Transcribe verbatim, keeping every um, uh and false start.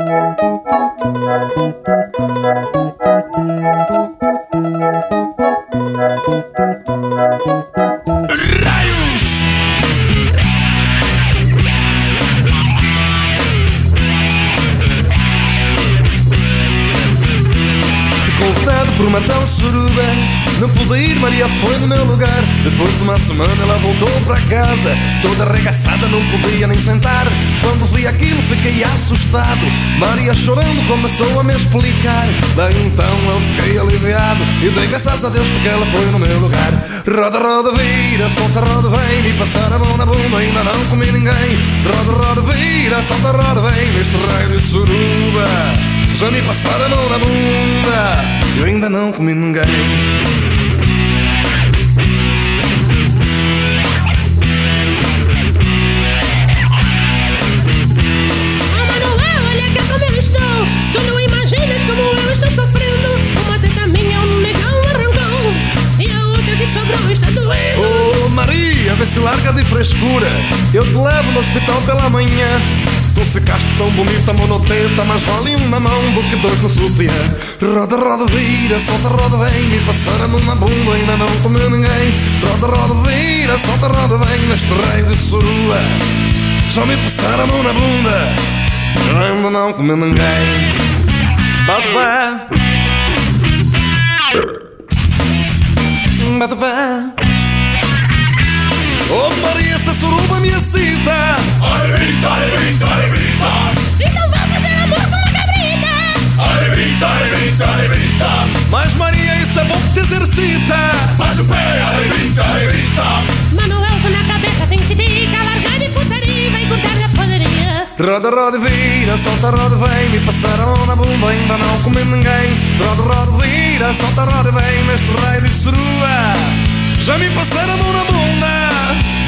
Por uma tal suruba não pude ir, Maria foi no meu lugar. Depois de uma semana ela voltou para casa, toda arregaçada, não podia nem sentar. Quando vi aquilo fiquei assustado. Maria chorando começou a me explicar. Daí então eu fiquei aliviado e dei graças a Deus porque ela foi no meu lugar. Roda, roda, vira, solta, roda, vem, me passar a mão na bunda, ainda não comi ninguém. Roda, roda, vira, solta, roda, vem, neste raio de suruba. Já me passaram a mão na bunda, eu ainda não comi ninguém. Oh Manuel, olha que como eu estou. Tu não imaginas como eu estou sofrendo. Uma teta minha um negão arrancou e a outra que sobrou está doendo. Oh Maria, vê se larga de frescura, eu te levo no hospital pela manhã. Tu ficaste tão bonita, monoteta, mas vale um na mão do que dois no sutiã. Roda, roda, vira, solta, roda, vem, me passar a mão na bunda, ainda não comeu ninguém. Roda, roda, vira, solta, roda, vem, neste rei de surua. Já me passaram a mão na bunda, ainda não comeu ninguém. Bate pé, bate pé. Oh Maria, essa suruba me excita. Arrebita, arrebita, arrebita. Então vamos fazer amor com uma cabrita. Arrebita, arrebita, arrebita. Mas Maria, isso é bom que te exercita. Faz o pé, arrebita, arrebita. Manuel, tu na cabeça tem que se dedicar, largar de putaria e vai cortar na poderia. Roda, roda, vira, solta, roda, vem, me passar a mão na bunda, ainda não comi ninguém. Roda, roda, vira, solta, roda, vem, neste raio de surua. Já me passaram a mão na bunda,